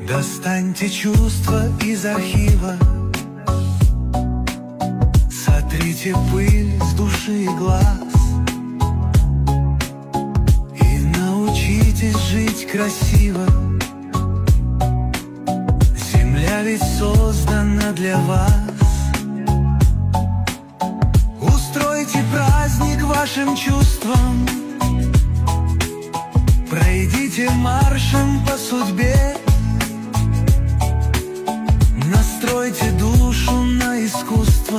Достаньте чувства из архива, сотрите пыль с души и глаз, и научитесь жить красиво. Земля ведь создана для вас. Устройте праздник вашим чувствам, пройдите маршем по судьбе. Настройте душу на искусство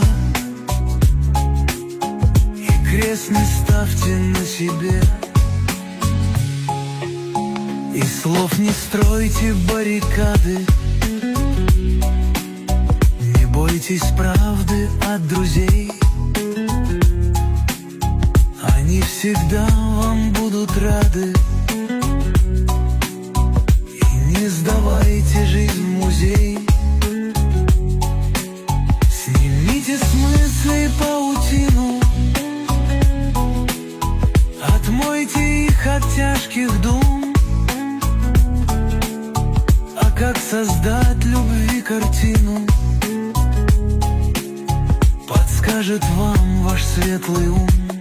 и крест не ставьте на себе. Из слов не стройте баррикады, не бойтесь правды от друзей. Они всегда вам будут рады. И не сдавайте жизнь в музей. Снимите с мыслей паутину, отмойте их от тяжких дум. А как создать любви картину, подскажет вам ваш светлый ум.